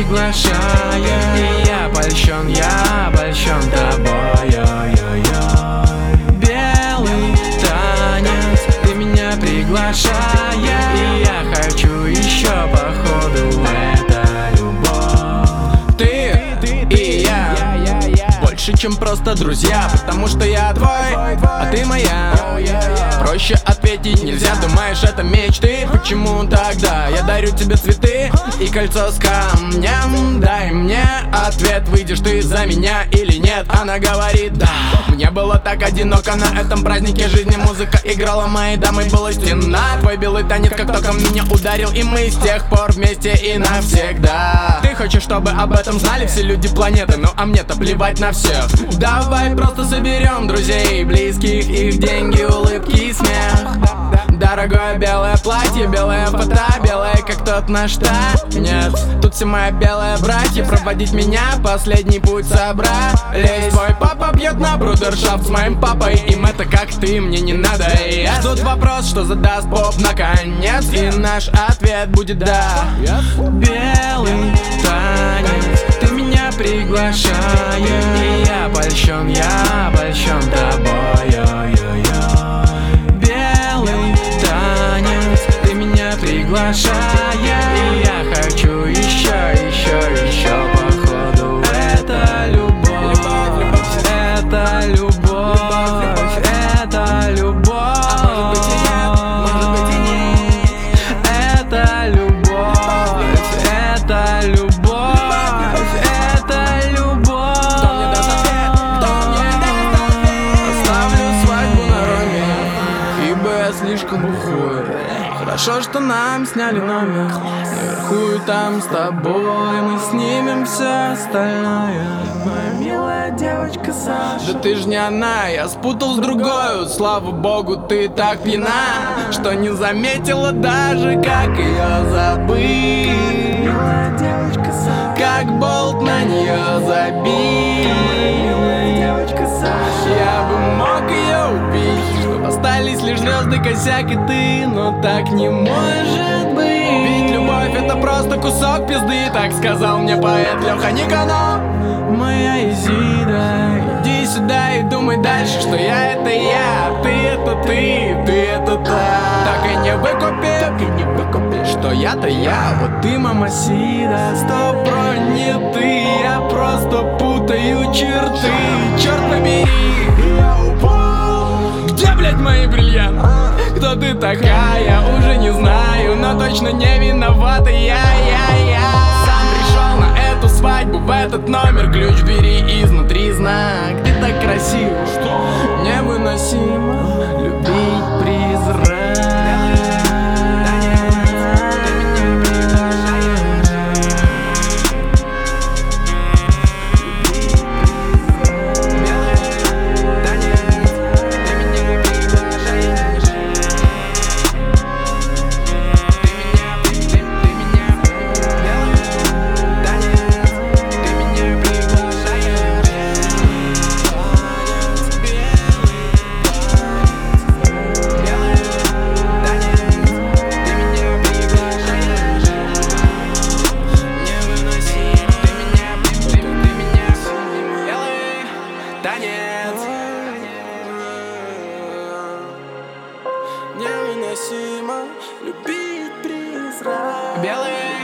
приглашая. И я польщен тобой. Белый танец, ты меня приглашая. И я хочу еще, походу, это любовь. Ты и я больше, чем просто друзья, потому что я твой, а ты моя. Проще ответить нельзя, думаешь, это мечты? Почему тогда я дарю тебе цветы и кольцо с камнем? Дай мне ответ, выйдешь ты за меня или нет? Она говорит да. Мне было так одиноко на этом празднике жизни. Музыка играла, моей дамой была стена. Твой белый танец как током меня ударил, и мы с тех пор вместе и навсегда. Ты хочешь, чтобы об этом знали все люди планеты, ну а мне-то плевать на всех. Давай просто соберем друзей, близких, их деньги, улыбки и смех. Дорогое белое платье, белая фото, белая как тот наш танец. Тут все мои белые братья, проводить меня последний путь собрались. Твой папа пьет на брудершафт с моим папой, им это как ты, мне не надо. И я ждут вопрос, что задаст Боб наконец, и наш ответ будет да. Белый танец, ты меня приглашаешь. И я польщен тобой. Белый танец, ты меня приглашая. И я хочу еще, походу, это любовь. Это любовь, это любовь. Может быть и нет. Это любовь, это любовь. Это любовь. Кто мне даст ответ? Оставлю свадьбу на Роме, ибо я слишком бухой. Хорошо, что нам сняли номер наверху, и там с тобой мы снимем все остальное. Моя милая девочка Саша. Да ты ж не она, я спутал с другой. Слава богу, ты так пьяна, что не заметила даже, как ее забыть. Милая девочка Саша, как болт на нее забить. Милая девочка Саша, я бы мог ее убить, чтобы остались лишь звезды, косяк и ты, но так не может быть. Ведь любовь это просто кусок пизды, так сказал мне поэт Леха Никонов. Моя Изида, иди сюда и думай дальше, что я это я, ты это ты это так и не выкупишь, что я-то я, вот ты мамасида. Стоп, бро, не ты, я просто путаю черты. Черт побери, где, блядь, мои бриллианты? Кто ты такая, уже не знаю, но точно не виновата я. Сам пришел на эту свадьбу, в этот номер, ключ бери изнутри, знак. Ты так красива, что невыносимо любить призрак. Невыносимо любить призрак. Белые